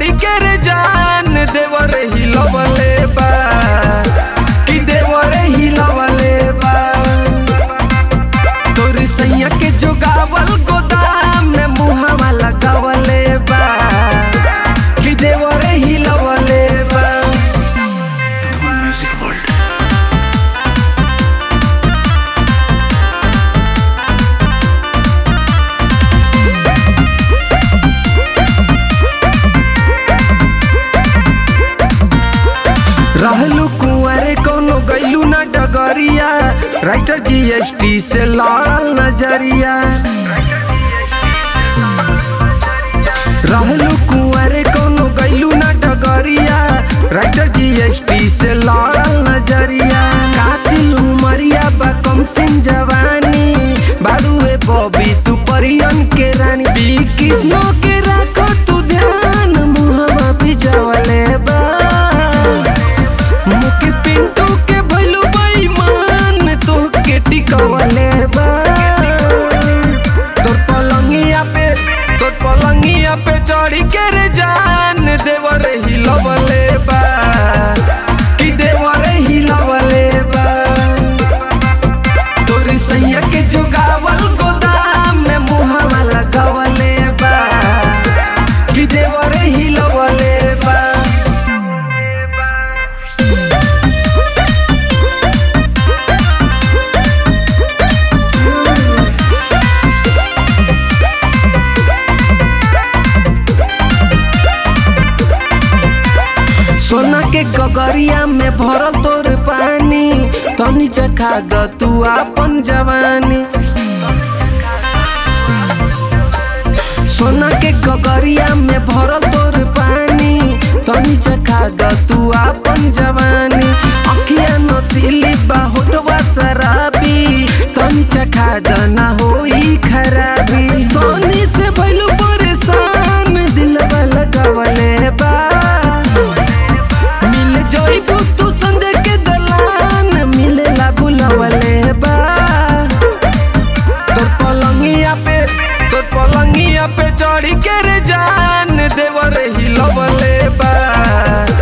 चढ़ी के रे जान देवर हिलवले बा कि देवर हिलवले बा तोरी सैया के जोगावल गोदाम में मुहावा लगावले बा कि देवर हिलवले बा। म्यूजिक वर्ल्ड रहलू कुंवारे कोनो गैलू ना डगरिया राइटर जीएसटी से लड़ल नजरिया रहलू कुंवारे कोनो गैलू ना डगरिया राइटर जीएसटी से लड़ल नजरिया कातिल उमरिया बा कम सिंह जवानी बारूए बॉबी तू परियन के रानी बी किस्नो के राखो तू ध्यान मुहवा भिजवले बा मुकेश पिंटू के भइलू बेईमान तो के टिकवले बा तोर पलंगिया पे चढ़ी के रे जान देवर हिलवले बा कि देवर हिलवले बा तोरी सैया के जोगावल गोदाम में मुहावा लगावले बा कि देवर हिलवले बा। सोना के गगरिया में भरल तोर पानी तनी चखा द तू आपन जवानी सोना के गगरिया में भरल तोर पानी तनी चखा द तू आपन जवानी अखिया नसीली बा होठवा शराबी तनी चखा द ना होई खराबी सोनी से भइलू परेशान दिलवा लगावले बा जोईबू तू संजय के दलान मिलेला बुलावले बा तोर पलंगिया पे चढ़ी के रे जान देवर हिलवले बा।